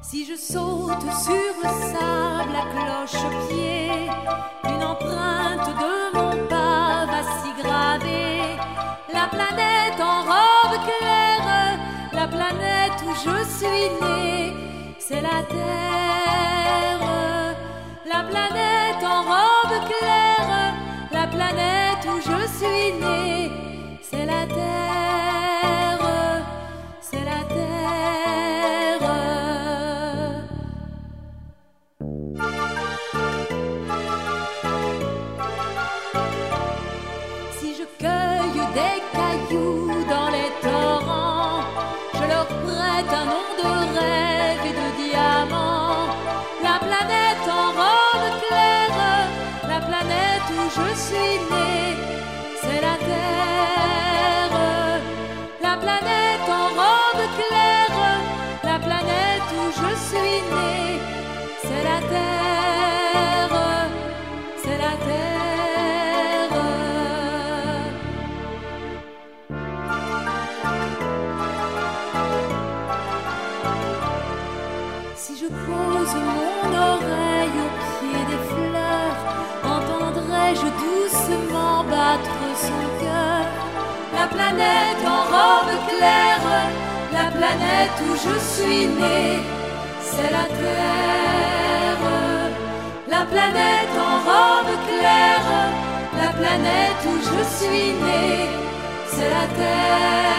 Si je saute sur le sable à cloche-pied, une empreinte de mon pas va s'y graver. La planète en robe claire, la planète où je suis né, c'est la Terre. La planète en robe claire, la planète où je suis né, c'est la Terre, c'est la Terre. Si je cueille des cailloux dans les torrents, je leur prête un nom de rêve et de diamant. La planète en robe claire, la planète où je suis né, c'est la Terre. La planète en robe claire, la planète où je suis né, c'est la Terre, c'est la Terre. Si je pose mon oreille au pied des fleurs, entendrai-je doucement battre son cœur. La planète en robe claire, la planète où je suis né, c'est la Terre. La planète en robe claire, la planète où je suis né, c'est la Terre.